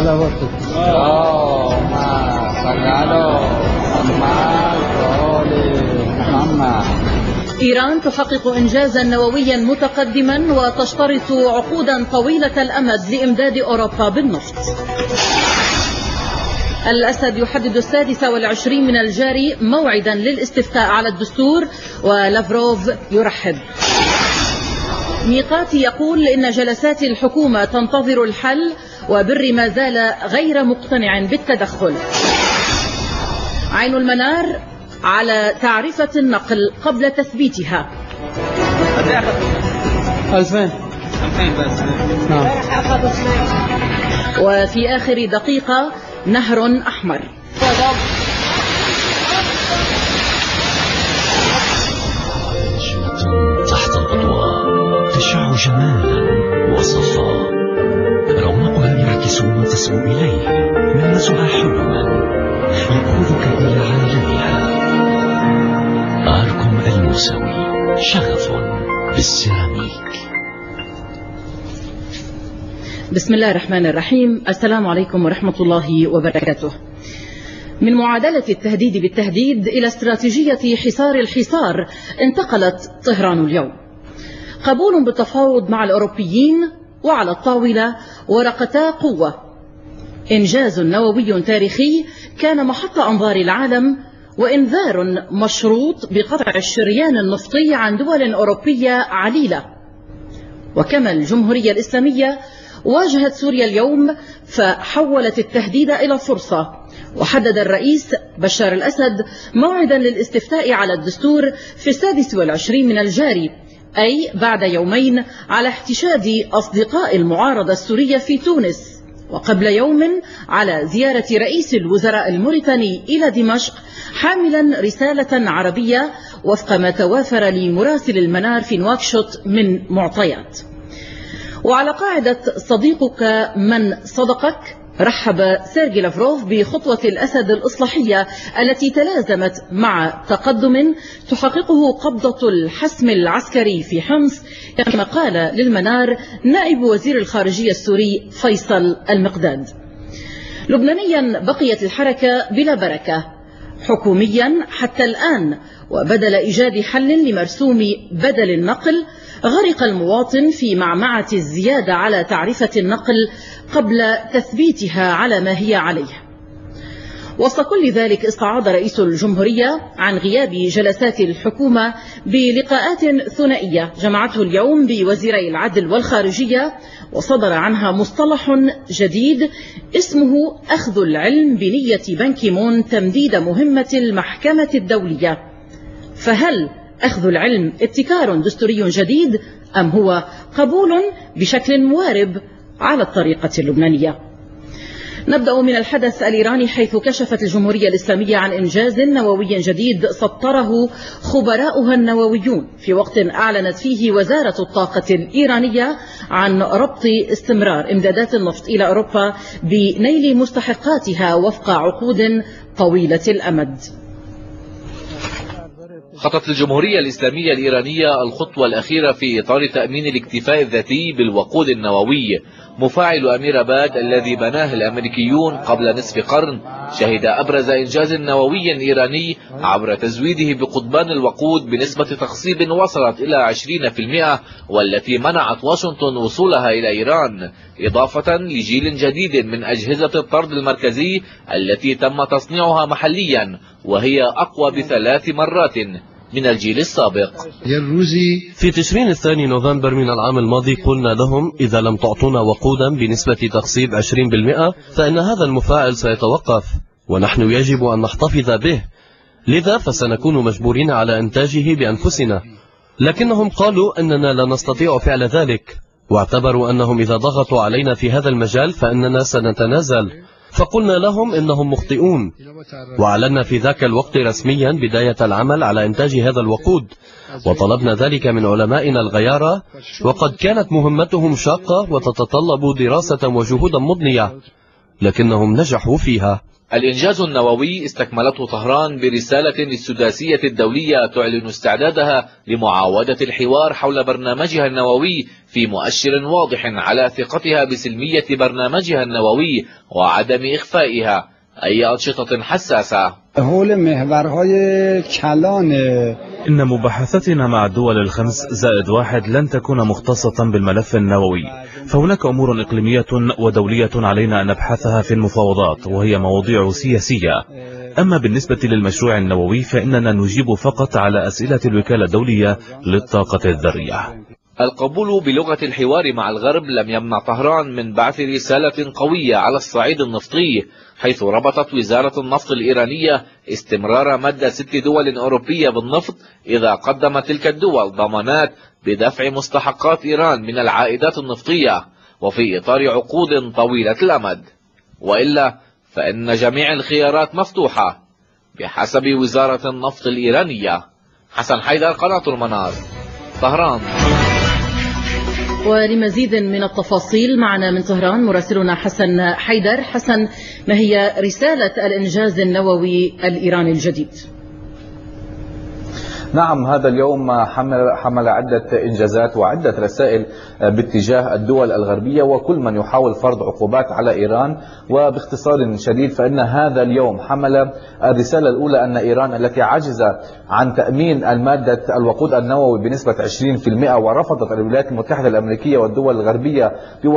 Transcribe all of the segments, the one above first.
إيران تحقق إنجازا نوويا متقدما وتشترط عقودا طويلة الأمد لإمداد أوروبا بالنفط. الأسد يحدد 26 من الجاري موعدا للاستفتاء على الدستور ولافروف يرحب. ميقاتي يقول إن جلسات الحكومة تنتظر الحل وبر ما زال غير مقتنع بالتدخل. عين المنار على تعرفة النقل قبل تثبيتها. 2000 بس. وفي آخر دقيقة نهر أحمر. تحت الأضواء تشع جمالا وصفاء، رونقها يعكس ما تسمو إليه، ملمسها حلما يأخذك إلى عالمها. آركم الموسوي، شغف بالسيراميك. بسم الله الرحمن الرحيم. السلام عليكم ورحمة الله وبركاته. من معادلة التهديد بالتهديد إلى استراتيجية حصار الحصار انتقلت طهران اليوم. قبول بالتفاوض مع الأوروبيين وعلى الطاولة ورقتا قوة. إنجاز نووي تاريخي كان محط أنظار العالم، وإنذار مشروط بقطع الشريان النفطي عن دول أوروبية عليلة. وكما الجمهورية الإسلامية واجهت سوريا اليوم فحولت التهديد إلى فرصة، وحدد الرئيس بشار الأسد موعدا للاستفتاء على الدستور في 26 من الجاري، أي بعد يومين على احتشاد أصدقاء المعارضة السورية في تونس، وقبل يوم على زيارة رئيس الوزراء الموريتاني إلى دمشق حاملا رسالة عربية وفق ما توافر لمراسل المنار في نواكشوط من معطيات. وعلى قاعدة صديقك من صدقك، رحب سيرجي لافروف بخطوة الأسد الإصلاحية التي تلازمت مع تقدم تحققه قبضة الحسم العسكري في حمص، كما قال للمنار نائب وزير الخارجية السوري فيصل المقداد. لبنانيا بقيت الحركة بلا بركة حكوميا حتى الآن، وبدل إيجاد حل لمرسوم بدل النقل غرق المواطن في معمعة الزيادة على تعرفة النقل قبل تثبيتها على ما هي عليه. وسط كل ذلك استعاض رئيس الجمهورية عن غياب جلسات الحكومة بلقاءات ثنائية جمعته اليوم بوزيري العدل والخارجية، وصدر عنها مصطلح جديد اسمه أخذ العلم بنية بان كي مون تمديد مهمة المحكمة الدولية. فهل أخذ العلم ابتكار دستوري جديد أم هو قبول بشكل موارب على الطريقة اللبنانية؟ نبدأ من الحدث الإيراني، حيث كشفت الجمهورية الإسلامية عن إنجاز نووي جديد سطره خبراؤها النوويون، في وقت أعلنت فيه وزارة الطاقة الإيرانية عن ربط استمرار إمدادات النفط إلى أوروبا بنيل مستحقاتها وفق عقود طويلة الأمد. خطت الجمهورية الإسلامية الإيرانية الخطوة الأخيرة في إطار تأمين الاكتفاء الذاتي بالوقود النووي. مفاعل أمير آباد الذي بناه الأمريكيون قبل نصف قرن شهد أبرز إنجاز نووي إيراني عبر تزويده بقضبان الوقود بنسبة تخصيب وصلت إلى 20%، والتي منعت واشنطن وصولها إلى إيران، إضافة لجيل جديد من أجهزة الطرد المركزي التي تم تصنيعها محليا، وهي أقوى ب3 مرات من الجيل السابق. في تشرين الثاني نوفمبر من العام الماضي قلنا لهم إذا لم تعطونا وقودا بنسبة تخصيب 20% فإن هذا المفاعل سيتوقف، ونحن يجب أن نحتفظ به، لذا فسنكون مجبورين على إنتاجه بأنفسنا. لكنهم قالوا أننا لا نستطيع فعل ذلك، واعتبروا أنهم إذا ضغطوا علينا في هذا المجال فإننا سنتنازل، فقلنا لهم إنهم مخطئون، وأعلنا في ذاك الوقت رسميا بداية العمل على إنتاج هذا الوقود، وطلبنا ذلك من علمائنا الغيارى، وقد كانت مهمتهم شاقة وتتطلب دراسة وجهودا مضنية، لكنهم نجحوا فيها. الإنجاز النووي استكملته طهران برسالة للسداسية الدولية تعلن استعدادها لمعاودة الحوار حول برنامجها النووي في مؤشر واضح على ثقتها بسلمية برنامجها النووي وعدم إخفائها أي أنشطة حساسة. إن مباحثاتنا مع الدول الخمس زائد واحد لن تكون مختصة بالملف النووي، فهناك أمور إقليمية ودولية علينا أن نبحثها في المفاوضات وهي مواضيع سياسية. أما بالنسبة للمشروع النووي فإننا نجيب فقط على أسئلة الوكالة الدولية للطاقة الذرية. القبول بلغة الحوار مع الغرب لم يمنع طهران من بعث رسالة قوية على الصعيد النفطي، حيث ربطت وزارة النفط الإيرانية استمرار مد 6 دول أوروبية بالنفط إذا قدمت تلك الدول ضمانات بدفع مستحقات إيران من العائدات النفطية وفي إطار عقود طويلة الأمد، وإلا فإن جميع الخيارات مفتوحة بحسب وزارة النفط الإيرانية. حسن حيدر، قناة المنار، طهران. ولمزيد من التفاصيل معنا من طهران مراسلنا حسن حيدر. حسن، ما هي رسالة الإنجاز النووي الإيراني الجديد؟ نعم، هذا اليوم حمل عدة إنجازات وعدة رسائل باتجاه الدول الغربية وكل من يحاول فرض عقوبات على إيران. وباختصار شديد فإن هذا اليوم حمل الرسالة الأولى أن إيران التي عجز عن تأمين المادة الوقود النووي بنسبة 20% ورفضت الولايات المتحدة الأمريكية والدول الغربية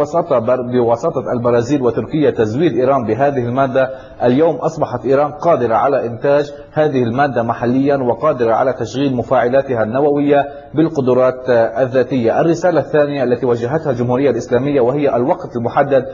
بواسطة البرازيل وتركيا تزويد إيران بهذه المادة، اليوم أصبحت إيران قادرة على إنتاج هذه المادة محليا وقادرة على تشغيل مفاعلاتها النووية بالقدرات الذاتية. الرسالة الثانية التي وجهتها الجمهورية الإسلامية وهي الوقت المحدد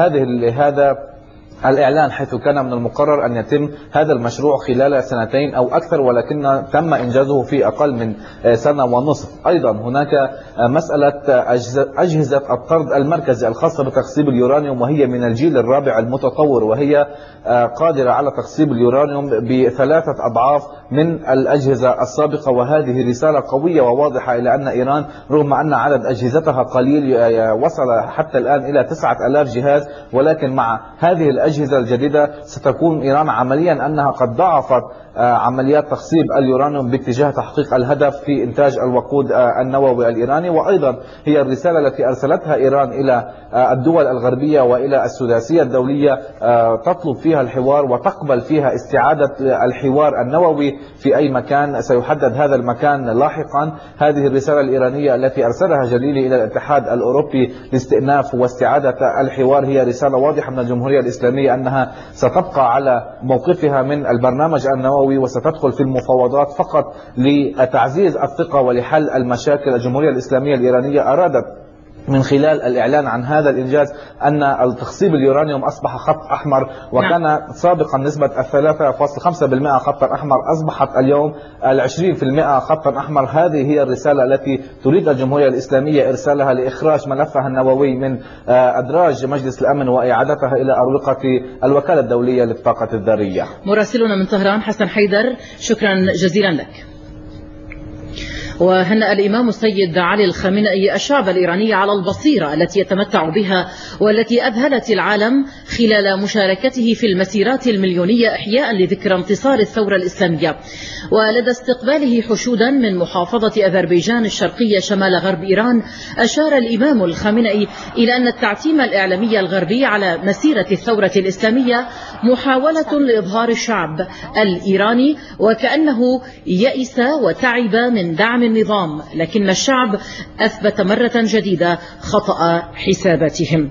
لهذا الإعلان، حيث كان من المقرر أن يتم هذا المشروع خلال 2 أو أكثر، ولكن تم إنجازه في أقل من 1.5 سنة. أيضا هناك مسألة أجهزة الطرد المركزي الخاصة بتخصيب اليورانيوم، وهي من الجيل الرابع المتطور، وهي قادرة على تخصيب اليورانيوم ب3 أضعاف من الأجهزة السابقة. وهذه رسالة قوية وواضحة إلى أن إيران رغم أن عدد أجهزتها قليل وصل حتى الآن إلى 9000 جهاز، ولكن مع هذه الأجهزة الجديدة ستكون إيران عمليا أنها قد ضاعفت عمليات تخصيب اليورانيوم باتجاه تحقيق الهدف في إنتاج الوقود النووي الإيراني. وأيضا هي الرسالة التي أرسلتها إيران إلى الدول الغربية وإلى السداسية الدولية تطلب فيها الحوار وتقبل فيها استعادة الحوار النووي في أي مكان سيحدد هذا المكان لاحقا. هذه الرسالة الإيرانية التي أرسلها جليلي إلى الاتحاد الأوروبي لاستئناف واستعادة الحوار هي رسالة واضحة من الجمهورية الإسلامية أنها ستبقى على موقفها من البرنامج النووي وستدخل في المفاوضات فقط لتعزيز الثقة ولحل المشاكل. الجمهورية الإسلامية الإيرانية أرادت من خلال الإعلان عن هذا الإنجاز أن التخصيب اليورانيوم أصبح خط أحمر، وكان سابقا نسبة 3.5% خطا أحمر، أصبحت اليوم 20% خطا أحمر. هذه هي الرسالة التي تريد الجمهورية الإسلامية إرسالها لإخراج ملفها النووي من أدراج مجلس الأمن وإعادتها إلى أروقة الوكالة الدولية للطاقة الذرية. مراسلنا من طهران حسن حيدر، شكرا جزيلا لك. وهنأ الإمام السيد علي الخامنئي الشعب الإيراني على البصيرة التي يتمتع بها والتي أذهلت العالم خلال مشاركته في المسيرات المليونية إحياء لذكرى انتصار الثورة الإسلامية. ولدى استقباله حشودا من محافظة أذربيجان الشرقية شمال غرب إيران، أشار الإمام الخامنئي إلى أن التعتيم الإعلامي الغربي على مسيرة الثورة الإسلامية محاولة لإظهار الشعب الإيراني وكأنه يئس وتعب من دعم النظام، لكن الشعب أثبت مرة جديدة خطأ حساباتهم.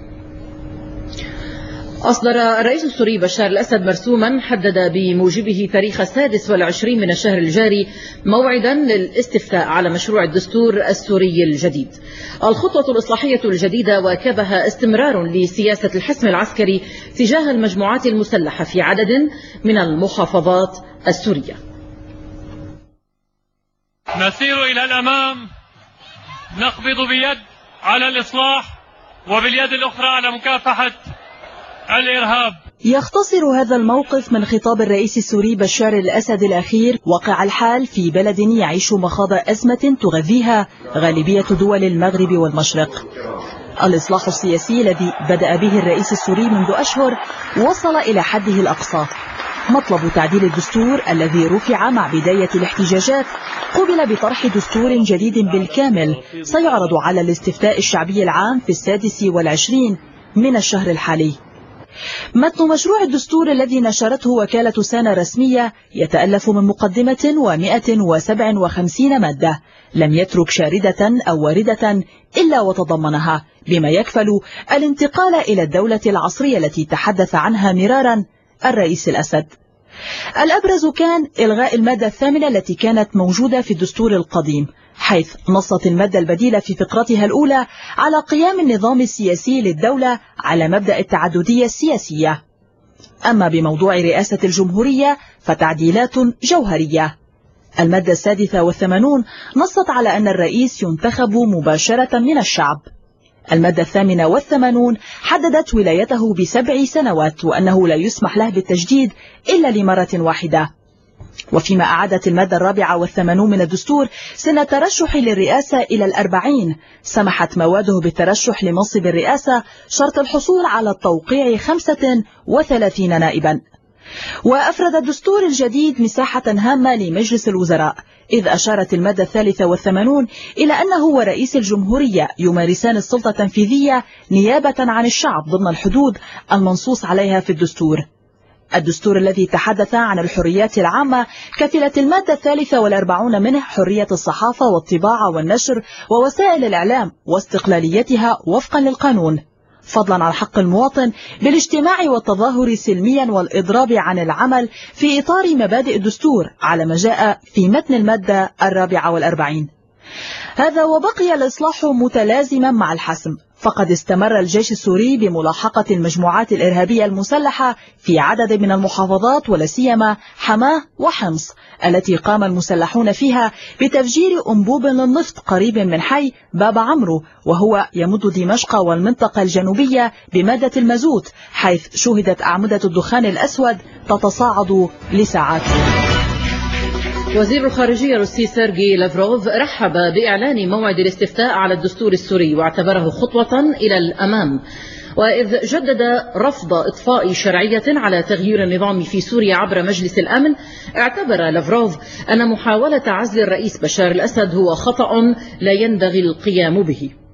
أصدر الرئيس السوري بشار الأسد مرسوما حدد بموجبه تاريخ 26 من الشهر الجاري موعدا للاستفتاء على مشروع الدستور السوري الجديد. الخطوة الإصلاحية الجديدة واكبها استمرار لسياسة الحسم العسكري تجاه المجموعات المسلحة في عدد من المحافظات السورية. نسير إلى الأمام، نقبض بيد على الإصلاح وباليد الأخرى على مكافحة الإرهاب. يختصر هذا الموقف من خطاب الرئيس السوري بشار الأسد الأخير واقع الحال في بلد يعيش مخاض أزمة تغذيها غالبية دول المغرب والمشرق. الإصلاح السياسي الذي بدأ به الرئيس السوري منذ أشهر وصل إلى حده الأقصى. مطلب تعديل الدستور الذي رفع مع بداية الاحتجاجات قبل بطرح دستور جديد بالكامل سيعرض على الاستفتاء الشعبي العام في 26 من الشهر الحالي. متن مشروع الدستور الذي نشرته وكالة سانا رسمية يتألف من مقدمة و157 مادة لم يترك شاردة أو واردة إلا وتضمنها، بما يكفل الانتقال إلى الدولة العصرية التي تحدث عنها مرارا الرئيس الأسد. الأبرز كان إلغاء المادة 8 التي كانت موجودة في الدستور القديم، حيث نصت المادة البديلة في فقرتها الأولى على قيام النظام السياسي للدولة على مبدأ التعددية السياسية. أما بموضوع رئاسة الجمهورية فتعديلات جوهرية. المادة 86 نصت على أن الرئيس ينتخب مباشرة من الشعب. المادة 88 حددت ولايته ب7 سنوات وأنه لا يسمح له بالتجديد إلا لمرة واحدة. وفيما أعادت المادة 84 من الدستور سن الترشح للرئاسة إلى 40، سمحت مواده بالترشح لمنصب الرئاسة شرط الحصول على التوقيع 35 نائبا. وأفرد الدستور الجديد مساحة هامة لمجلس الوزراء، إذ أشارت المادة 83 إلى أنه هو رئيس الجمهورية يمارسان السلطة التنفيذية نيابة عن الشعب ضمن الحدود المنصوص عليها في الدستور. الدستور الذي تحدث عن الحريات العامة كفلت المادة 43 منه حرية الصحافة والطباعة والنشر ووسائل الإعلام واستقلاليتها وفقا للقانون، فضلا عن حق المواطن بالاجتماع والتظاهر سلميا والإضراب عن العمل في إطار مبادئ الدستور على ما جاء في متن المادة 44. هذا وبقي الإصلاح متلازما مع الحسم، فقد استمر الجيش السوري بملاحقة المجموعات الإرهابية المسلحة في عدد من المحافظات ولا سيما حماه وحمص التي قام المسلحون فيها بتفجير أنبوب للنفط قريب من حي باب عمرو، وهو يمد دمشق والمنطقة الجنوبية بمادة المازوت، حيث شهدت أعمدة الدخان الأسود تتصاعد لساعات. وزير الخارجية الروسي سيرجي لافروف رحب بإعلان موعد الاستفتاء على الدستور السوري واعتبره خطوة إلى الأمام، وإذ جدد رفض إضفاء شرعية على تغيير النظام في سوريا عبر مجلس الأمن، اعتبر لافروف أن محاولة عزل الرئيس بشار الأسد هو خطأ لا ينبغي القيام به.